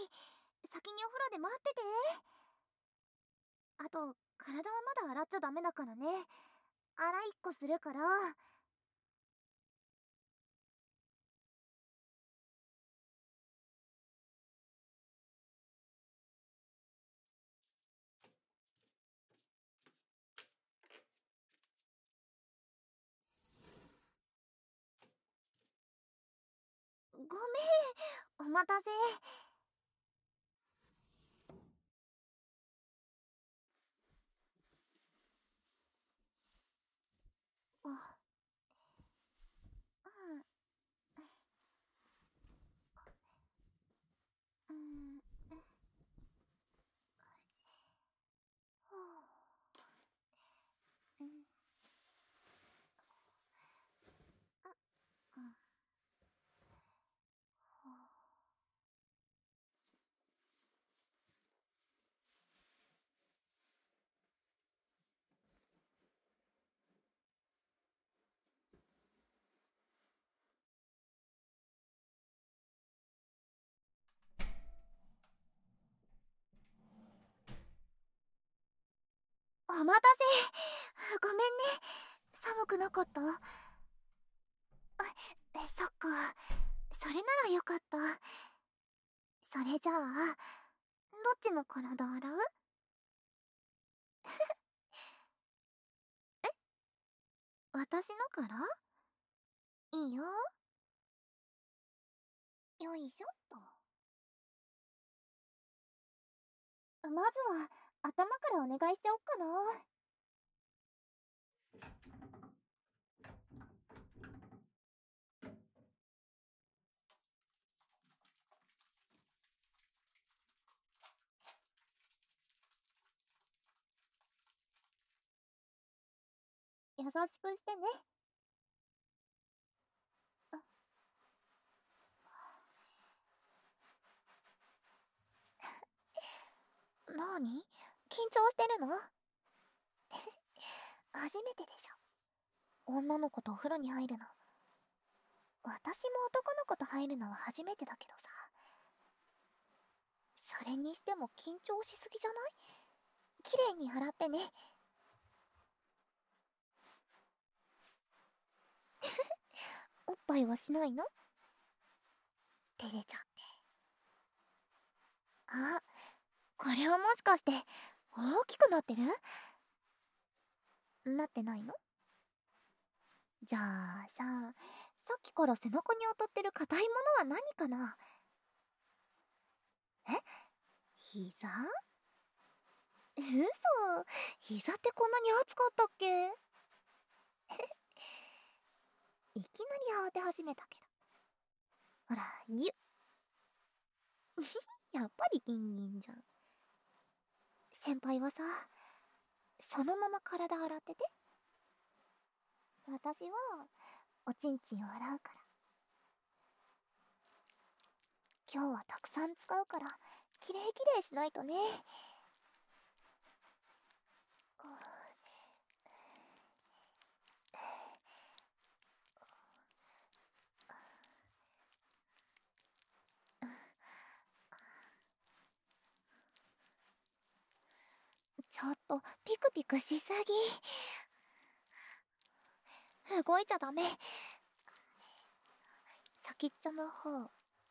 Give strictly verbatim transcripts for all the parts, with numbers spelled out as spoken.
先にお風呂で待ってて。あと、体はまだ洗っちゃダメだからね。洗いっこするから。ごめん、お待たせ。あ、うん、うん、はあ、うん、うん、はあ。お待たせ。ごめんね。寒くなかった？あ、そっか。それならよかった。それじゃあ、どっちの体洗う？私のから？いいよ。よいしょっと。まずは、頭からお願いしちゃおっかな。優しくしてね。なーに？緊張してるの？初めてでしょ。女の子とお風呂に入るの。私も男の子と入るのは初めてだけどさ。それにしても緊張しすぎじゃない？綺麗に洗ってね。おっぱいはしないの？照れちゃって。あ、これはもしかして大きくなってる？なってないの？じゃあさ、さっきから背中に当たってる硬いものは何かな？え？膝？嘘。膝ってこんなに熱かったっけ？いきなり慌て始めたけど。ほら、ぎゅっ。やっぱりギンギンじゃん。先輩はさ、そのまま体洗ってて。私はおちんちんを洗うから。今日はたくさん使うからきれいきれいしないとね。ちょっとピクピクしすぎ。動いちゃダメ。先っちょの方。あ、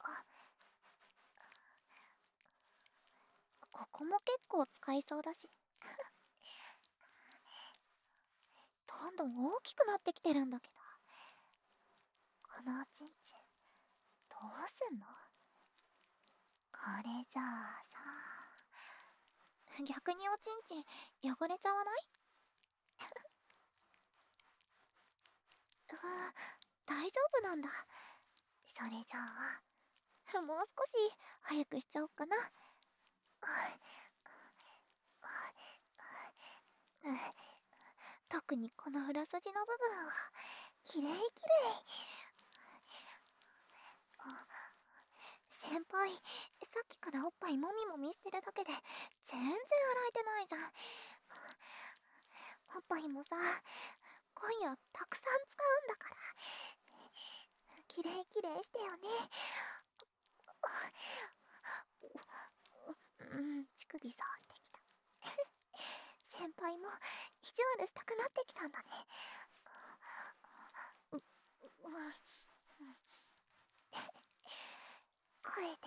ここも結構使いそうだし。どんどん大きくなってきてるんだけど。このおちんちんどうすんの？これじゃあさ、逆におちんちん汚れちゃわない？うわ、大丈夫なんだ。それじゃあもう少し早くしちゃおっかな。特にこの裏筋の部分はきれいきれい。先輩、さっきからおっぱいもみもみしてるだけで全然洗えてないじゃん。おっぱいもさ、今夜たくさん使うんだから、きれいきれいしてよね。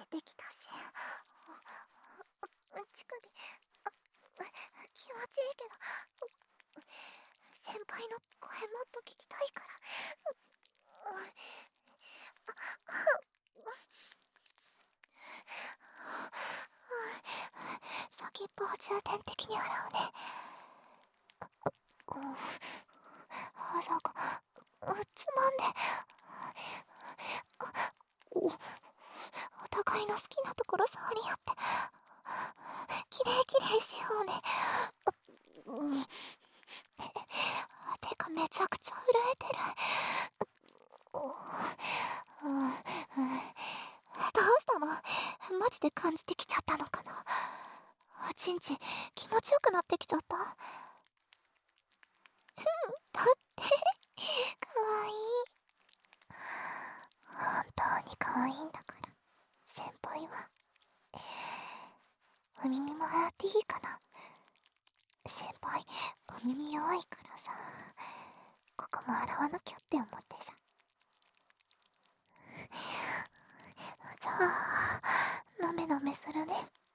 てきたし、乳首気持ちいいけど、先輩の声もっと聞きたいから。先っぽを重点的に洗うね。あそこつまんで、お互いの好きなところ触り合ってきれいきれいしようね。うん、てかめちゃくちゃ震えてる。うん、うん、どうしたの？マジで感じてきちゃったのかな。ちんちん気持ちよくなってきちゃった。うん、だってかわいい。本当にかわいいんだから、先輩は。お耳も洗っていいかな。先輩お耳弱いからさ、ここも洗わなきゃって思ってさ。じゃあ、のめのめするね。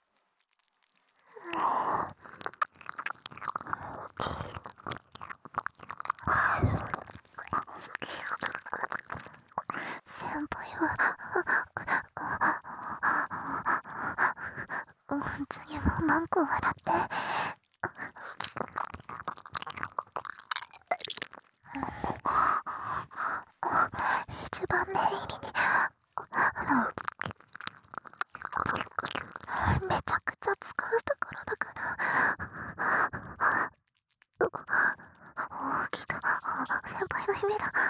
先輩は、次はマンコを洗って。一番念入りに洗う。めちゃくちゃ使うところだから。おお、来た。先輩の夢だ。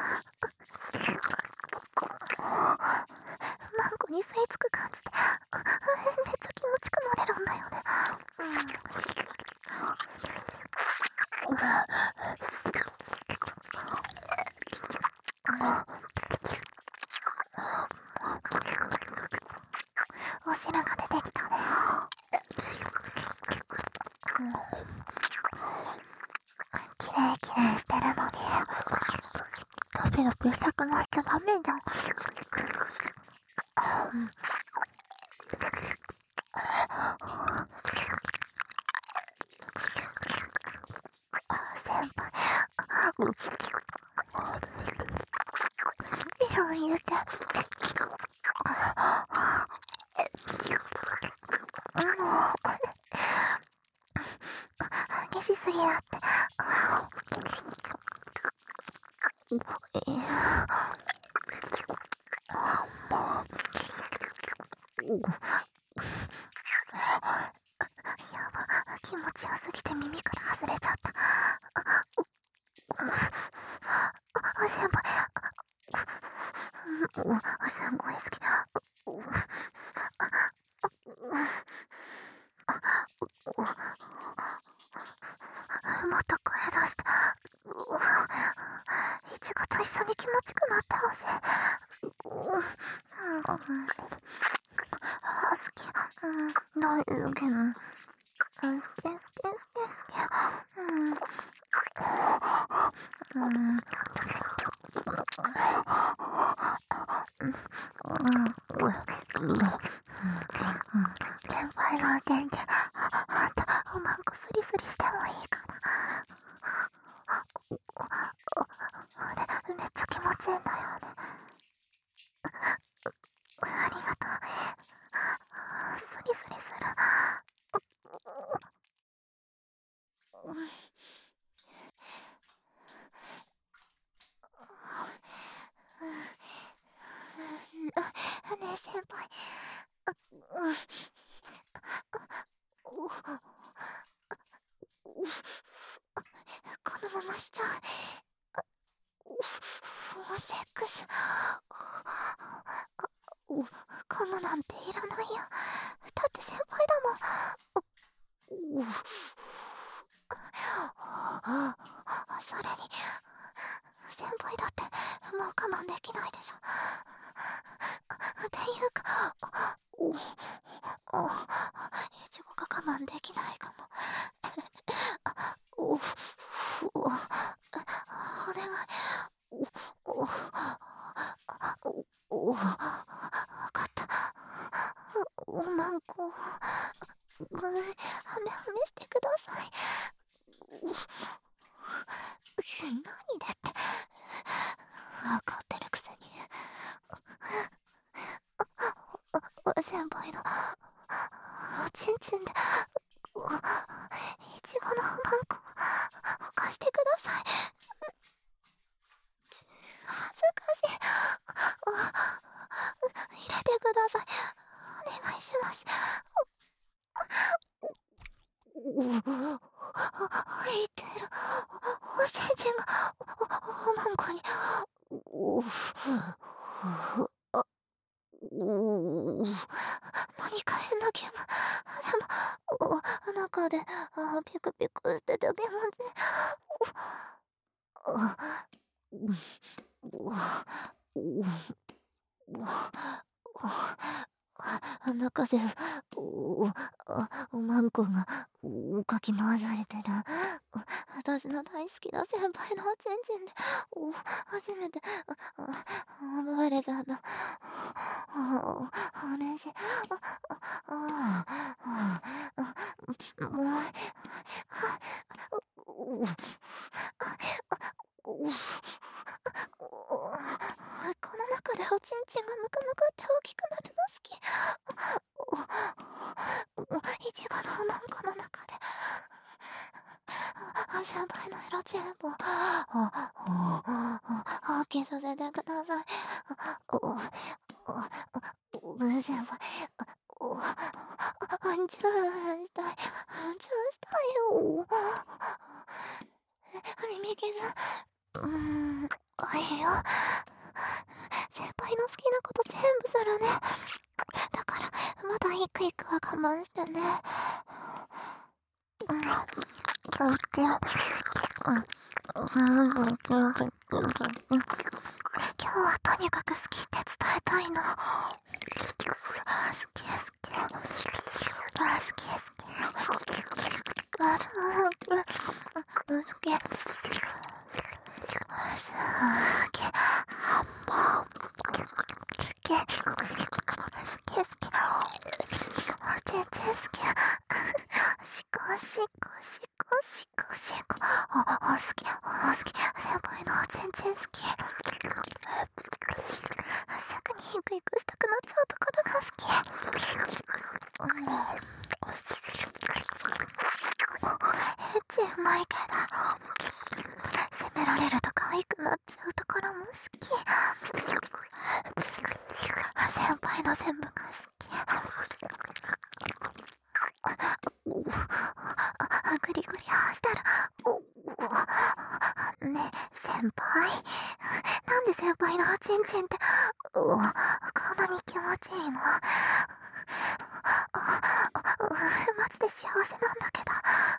マンコに吸い付く感じでめっちゃ気持ちくなれるんだよね。お汁が出てきたね。きれいきれいしてるのにドキドキしたくなっちゃダメじゃん。先輩手を入れて。激しすぎだって。やば、気持ちよすぎて耳から外れちゃった。あ、先輩すごい好き。もっと声出して。いちごと一緒に気持ちくなってほしい。あ、好き。大好き。好き好き好き好き。うんうん先輩の元気、あんたおまんこスリスリしてもいいかな。あれめっちゃ気持ちいいんだよね。ありがとう。スリスリする。ねえ先輩、このまましちゃう。セックスカムなんていらないよ。だって先輩だもん。それに先輩だってもう我慢できないでしょ。っていうかいちごが我慢できないかも。おお願い。おお分かった。 ちんで、うわいちごのマンコ貸してください。恥ずかしい。あ入れてください。お願いします。うう入ってる。おせんちんがおまんこに。うあう何か変な気分。でもお中であピクピクしてて気持ちいい。あううううあ中でおあおまんこがおかき回されてる。私の大好きな先輩のおちんちんでお初めてああ奪われちゃった。あ嬉しい。あああもうううこの中でおちんちんがムクムクって大きくなるの好き。いちごのマンコの中で先輩のエロチンポ大きさせてください。先輩チューしたいチューしたいよ。耳傷うーんあいいよ。先輩の好きなこと全部するね。だからまだ一個一個は我慢してね。うん今日はとにかく好きって伝えたいの。好き好き好き好きしこしこしこしこしこあ、好き、あ、好き、先輩の全然好き。すぐにヒクヒクしたくなっちゃうところが好き。エッチうまいけど責められると可愛くなっちゃうところも好き。先輩の全部が好き。あグリグリしたらねえ先輩なんで先輩のおちんちんってこんなに気持ちいいの。マジで幸せなんだけど。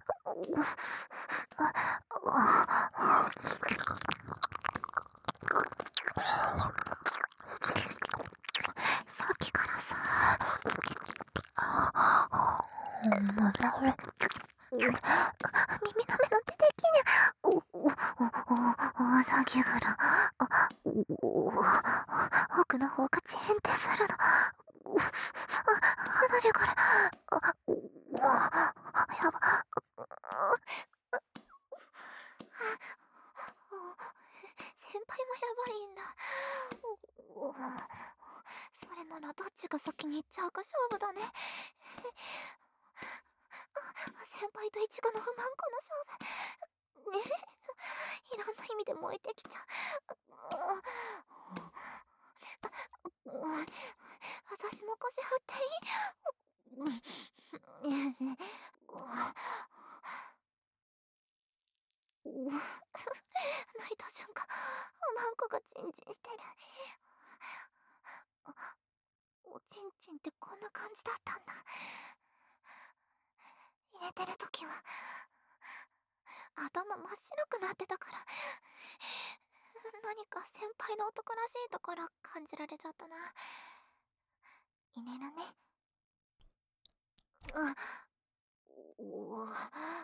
さっきからさ耳の目の出てきにゃおおおおさっきから奥の方がチーンってするの。離れからやば先輩もやばいんだ。それならどっちが先に行っちゃうか勝負だね。先輩とイチゴの不満この勝負ねいろんな意味で燃えてきちゃう。私も腰振っていい泣いた瞬間おまんこがチンチンしてる。おちんちんってこんな感じだったんだ。入れてる時は頭真っ白くなってたから何か先輩の男らしいところ感じられちゃったな。入れるね。あうわ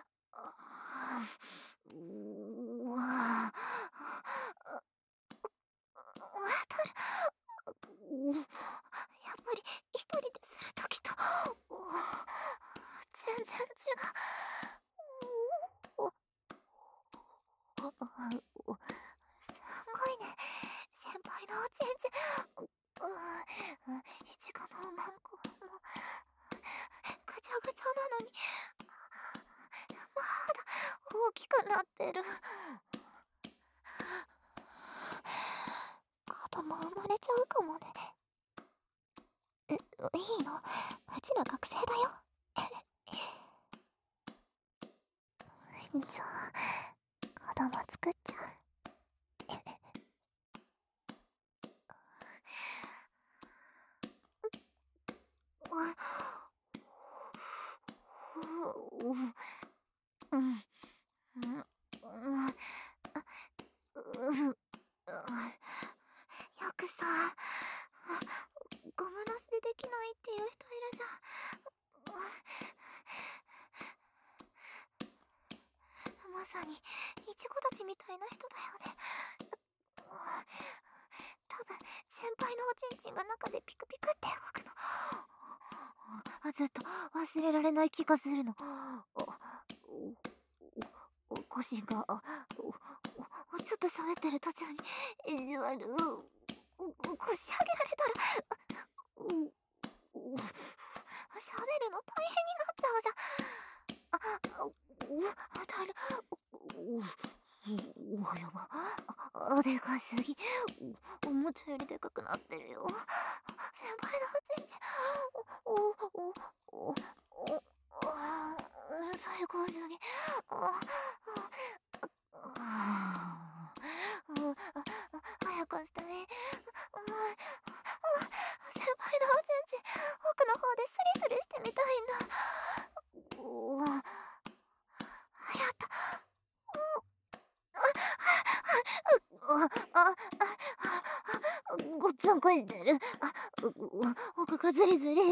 うわ当たる。やっぱり一人でする時と全然違う。すごいね先輩のおちんちん。いちごのマンコもぐちゃぐちゃなのにまだ大きくなってる。子供生まれちゃうかもね。え、いいの？うちら学生だよ。じゃあ子供作っちゃう。うん、うん、うん、よくさ、ゴムなしでできないっていう人いるじゃん。まさにイチゴたちみたいな人だよね。多分先輩のおちんちんが中でピクピクって動くの。ずっと忘れられない気がするの。腰がちょっと喋ってる途中に意地悪腰上げられたら喋るの大変になっちゃうじゃん。あ、だる。おやば。あ、でかすぎ。思ったよりでかくなってるよ。先輩のおちんちん。お、お、お、お、最高すぎ。早くしてね。先輩のおちんちん奥の方でスリスリしてみたいんだ。やった。ごっつんこしてる。奥がズリズリって。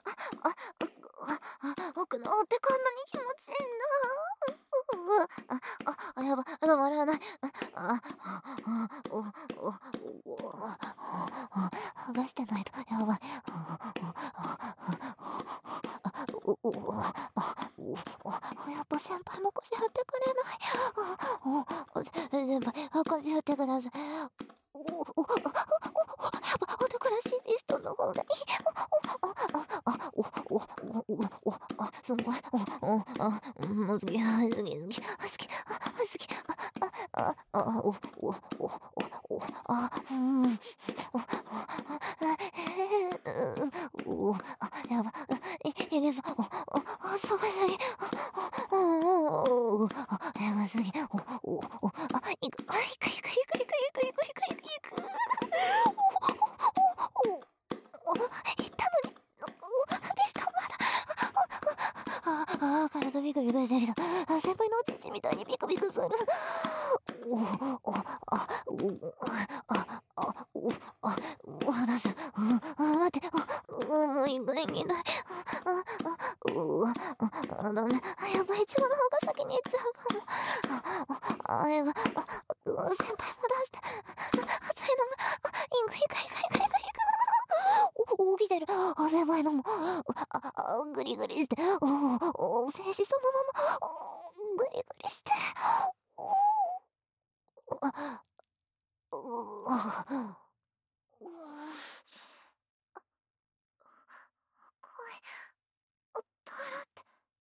奥のってこんなに気持ちいいんだ。あ、あ、やば、止まらない。あ、お、お、お、剥がしてないとやばい。お、お、やっぱ先輩も腰振ってくれない。先輩、腰振ってください。お、お、お、やっぱ男らしいピストンの方がいい。お、お、お、お、お、あ、すごい。お、お、あ、うん、好き、好き、好き、好き、好き、あ、あ、お、お、お、お、あ、うん、お、お、あ、やば、い、いけそう、お、お、すごすぎ、お、お、あ、やばすぎ、お、お、お、あ、いく、あ、いく、いく、いく、いく、いく、いく、いく、いく、いく、いく、お、お、お、お、言ったのに、ベストまだ、ああ、体ビクビクしてきた。先輩のおちんちんみたいにビクビクする。お、お、あ、お、あ、あ、お、あ、お、離す。待って、もういないいない。うわ、ダメ。やばい、イチゴの方が先に行っちゃうかも。あ、やばい。先輩も出して。熱いのが、インクインクインクインクインク。お、起きてる。あ、先輩のも。あ、グリグリして。お、静止そのまま。グリグリして。あ、う、声、トラって。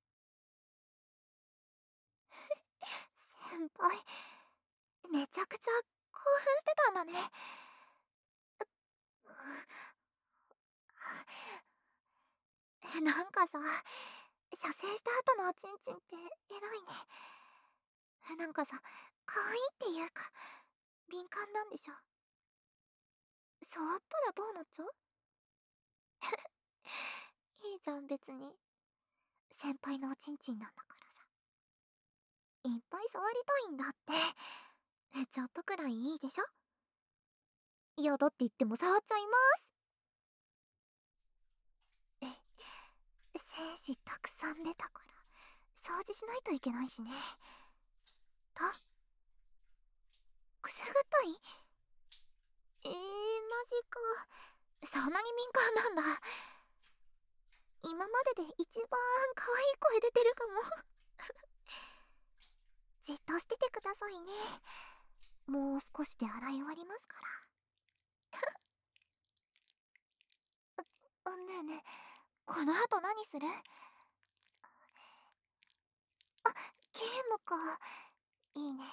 先輩、めちゃくちゃ興奮してたんだね。なんかさ、射精した後のおちんちんってエロいね。なんかさ、可愛いっていうか、敏感なんでしょ。触ったらどうなっちゃう？いいじゃん、別に。先輩のおちんちんなんだからさ。いっぱい触りたいんだって。ちょっとくらいいいでしょ？嫌だって言っても触っちゃいます。え、精子たくさん出たから掃除しないといけないしね。と、くすぐったい？えー、マジか。そんなに敏感なんだ。今までで一番可愛い声出てるかも。じっとしててくださいね。もう少しで洗い終わりますから。ねえねえ、この後何する？ ゲームか。いいね。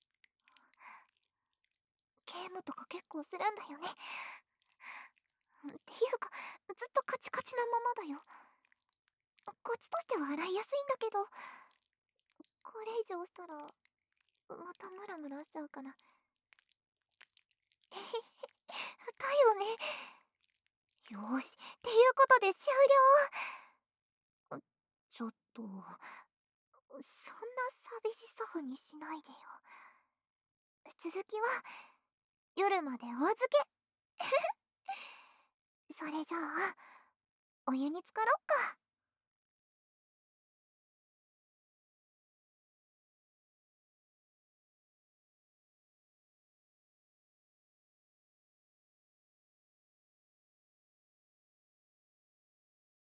ゲームとか結構するんだよね。っていうか、ずっとカチカチなままだよ。こっちとしては洗いやすいんだけど、これ以上したら、またムラムラしちゃうかな。えへへ、だよね。よーし、っていうことで終了。ちょっと、そんな寂しそうにしないでよ。続きは、夜までお預け。それじゃあ、お湯に浸かろっか。